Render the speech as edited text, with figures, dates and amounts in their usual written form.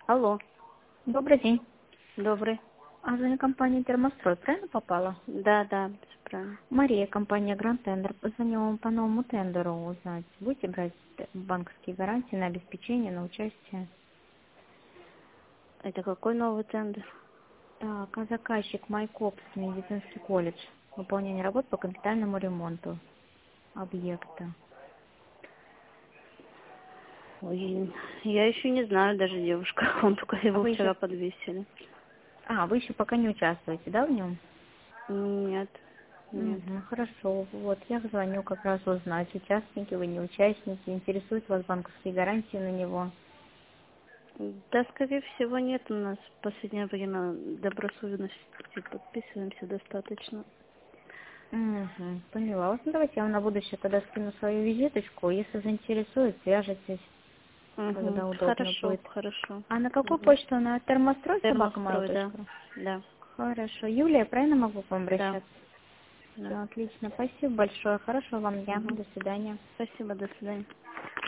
Алло, Добрый день. добрый. А звоню компании «Термострой». Правильно попала? Да, да, всё правильно. Мария, компания «Гранд Тендер». Позвонила вам по новому тендеру узнать. Будете брать банковские гарантии на обеспечение, на участие? Это какой новый тендер? Так, а заказчик Майкопс, медицинский колледж. Выполнение работ по капитальному ремонту объекта. Ой, я еще не знаю даже, девушка. Он только А его вы вчера еще... подвесили. вы еще пока не участвуете, да, в нем? Нет, нет. Угу, хорошо. Вот, я звоню как раз узнать, участники вы, не участники, интересуют вас банковские гарантии на него. Да, скорее всего, нет у нас в последнее время добросовестности подписываемся достаточно. Угу, поняла вас. Ну, давайте я вам на будущее тогда скину свою визиточку. Если заинтересует, свяжитесь, Угу. когда удобно Хорошо, будет. хорошо. А на какую Угу. почту? На термострой Термострой, да. собакамайл.ру? Да, Хорошо. Юлия, правильно могу к вам да, обращаться? Все, да. отлично. Спасибо большое. Хорошего вам дня. Угу. До свидания. Спасибо, до свидания.